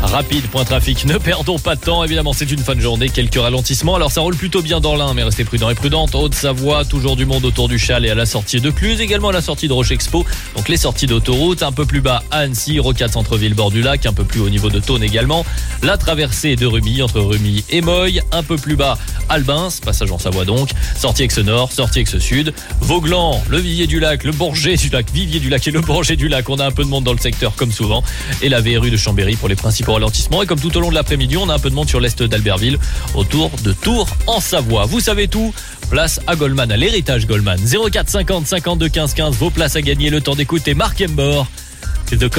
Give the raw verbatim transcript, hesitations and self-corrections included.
rapide. Point trafic, ne perdons pas de temps. Évidemment, c'est une fin de journée, quelques ralentissements. Alors ça roule plutôt bien dans l'Ain, mais restez prudents et prudentes. Haute-Savoie, toujours du monde autour du Châle et à la sortie de Cluse, également à la sortie de Roche-Expo. Donc les sorties d'autoroute, un peu plus bas à Annecy, Rocade Centre-Ville, bord du lac, un peu plus haut au niveau de Thônes également. La traversée de Rumilly, entre Rumilly et Moy, un peu plus bas Albins, passage en Savoie donc, sortie Aix-Nord, sortie Aix-Sud, Vauglan, le Vivier du Lac, le Bourget du Lac, Vivier du Lac et le Bourget du Lac. On a un peu de monde dans le secteur comme souvent. Et la V R U de Chambéry pour les principaux ralentissements. Et comme tout au long de l'après-midi, on a un peu de monde sur l'est d'Albertville, autour de Tours en Savoie. Vous savez tout, place à Goldman, à l'héritage Goldman. zéro quatre cinquante cinquante-deux quinze quinze, vos places à gagner, le temps d'écouter Marc Embord. C'est de